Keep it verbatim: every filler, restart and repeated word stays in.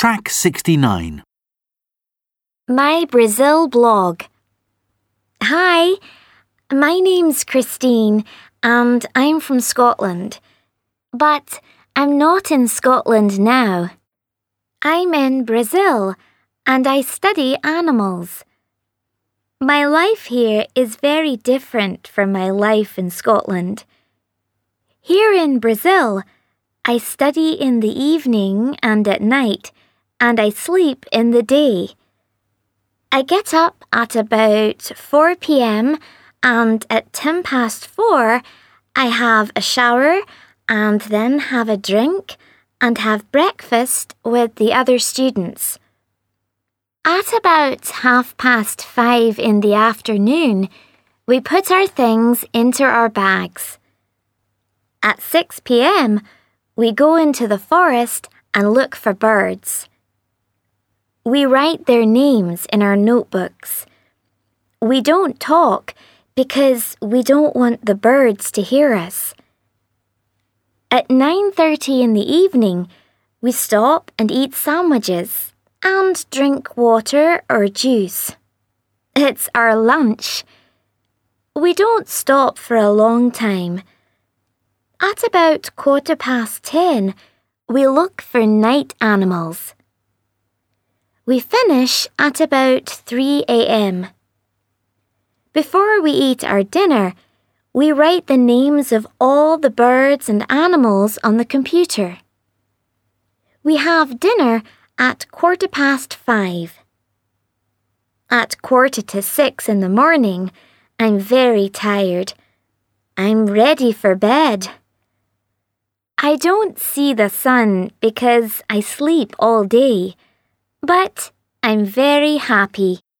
Track sixty-nine. My Brazil blog. Hi, my name's Christine and I'm from Scotland. But I'm not in Scotland now. I'm in Brazil and I study animals. My life here is very different from my life in Scotland. Here in Brazil, I study in the evening and at night, and I sleep in the day. I get up at about four p.m. and at ten past four, I have a shower and then have a drink and have breakfast with the other students. At about half past five in the afternoon, we put our things into our bags. At six p.m., we go into the forest and look for birds. We write their names in our notebooks. We don't talk because we don't want the birds to hear us. At nine thirty in the evening, we stop and eat sandwiches and drink water or juice. It's our lunch. We don't stop for a long time. At about quarter past ten, we look for night animals. We finish at about three a.m. Before we eat our dinner, we write the names of all the birds and animals on the computer. We have dinner at quarter past five. At quarter to six in the morning, I'm very tired. I'm ready for bed. I don't see the sun because I sleep all day, but I'm very happy.